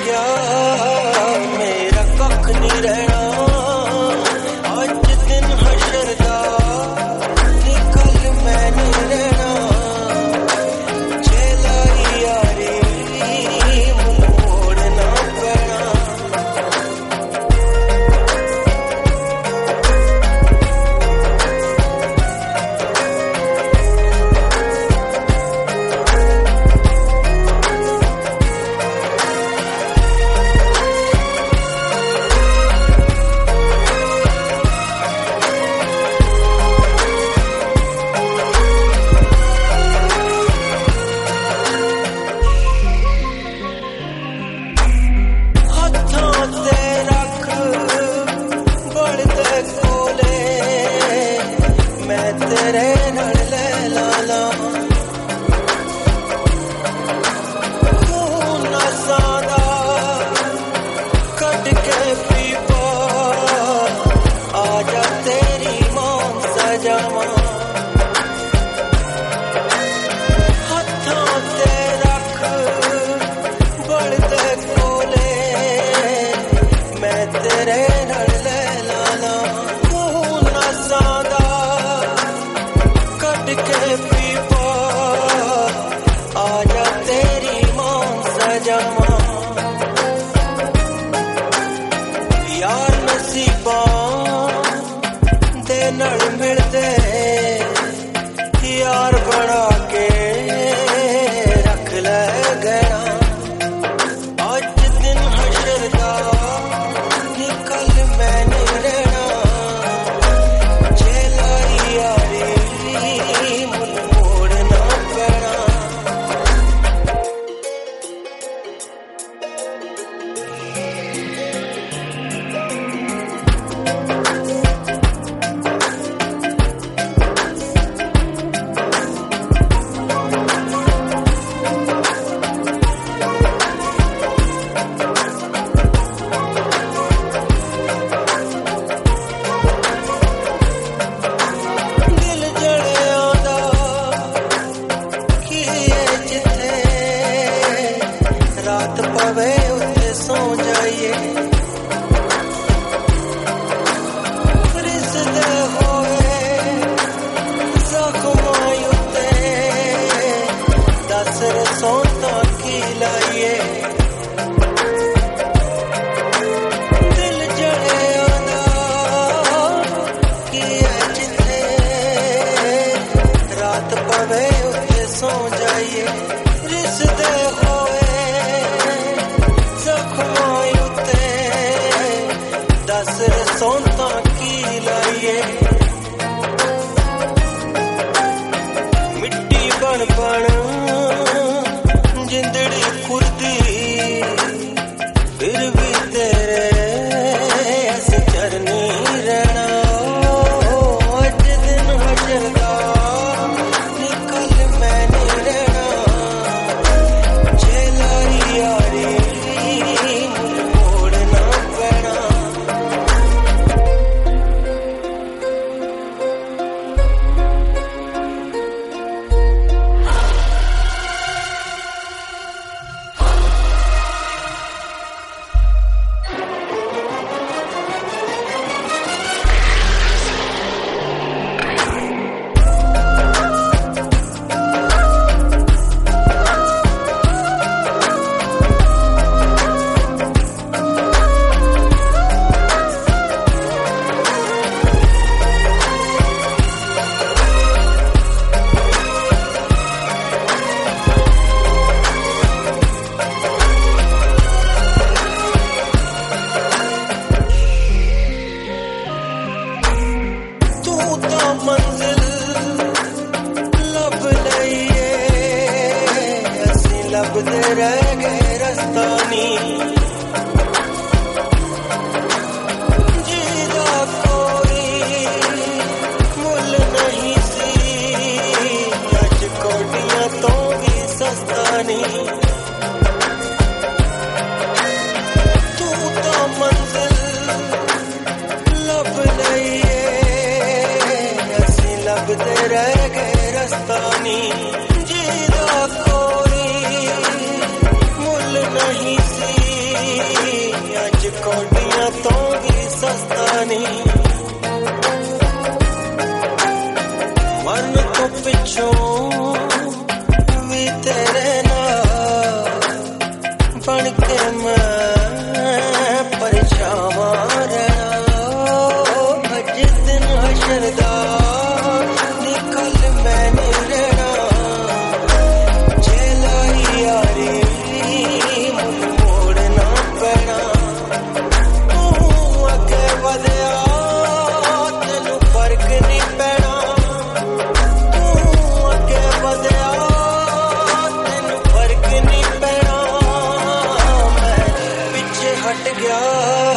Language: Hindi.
यार मेरा कख नहीं रहना आज दिन हशर दा निकल मैं नहीं रहना चलाई यारी मोड़ना पैना तेरे नाल ले लाला तू नसादा कट के पीपा आजा तेरी मान सजावा हथों ते रख बढ़ते कोले मैं तेरे नाल ले लाला तू नसादा के पीपा आजा तेरी मान सजावा यार नसीबा दे नाल मिलदे यार बना के रख ले गया आज दिन हशर दा निकल मैं नहीं रहना चलाई यारी रात पवे उते सो जाइए रिश्ते होए जख्मां उते दस रसों की लाइए दिल जड़े आदा की जिथे रात पवे उते सो जाइए रिश्ते होए दस रसों की लाइए मिट्टी बन बन जिंदड़ी खुरदी फिर भी तेरे ऐसे चरनी रहना आज दिन हशर दा निकल मैं नहीं रहना चलाई यारी मंजिल लब लइए असी लबदे रह गए रस्ता नी जीदा कोई मुल नहीं सी अज कोटियां तो भी सस्ता नी तू तो मंजिल लब लइए लबदे रह गए रस्तानी जीदा कोई मुल नहीं सी के मैं परेशान रहना जिस दिन हशरदा निकल मैंने रहना झेलाई यारी मुझ मोड़ना पैना तू अगे वधिया तेनू फर्क नहीं पैना तू अगे वधिया तेनू फर्क नहीं पैना मैं पीछे हट गया